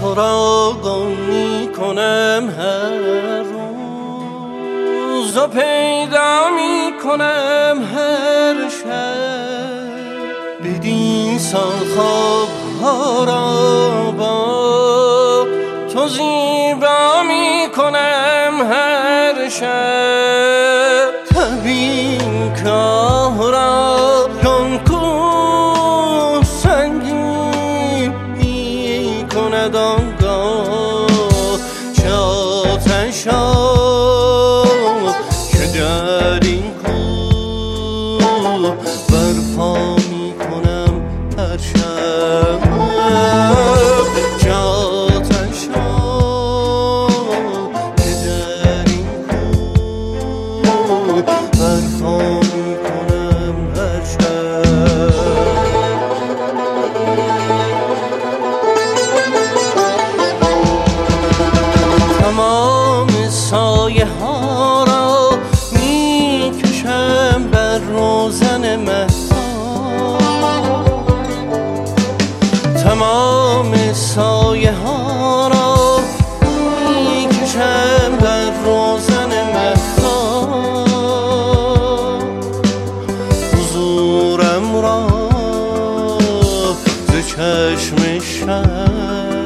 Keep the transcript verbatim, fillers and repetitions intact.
را گم می کنم هر روز و پیدا می کنم هر شب. بدین سال خواب ها را با تو زیبا می کنم هر شب. تبین کاه را چون کوه سنگین می کند آنگاه چه آتش که در این کوه برپا می کنم هر شب. چه آتش که در این کوه برپا می کنم هر شب. تمام سایه ها را می کشم بر روزن مهتاب. تمام سایه ها را می کشم بر روزن مهتاب. حضورم را ز چشم شب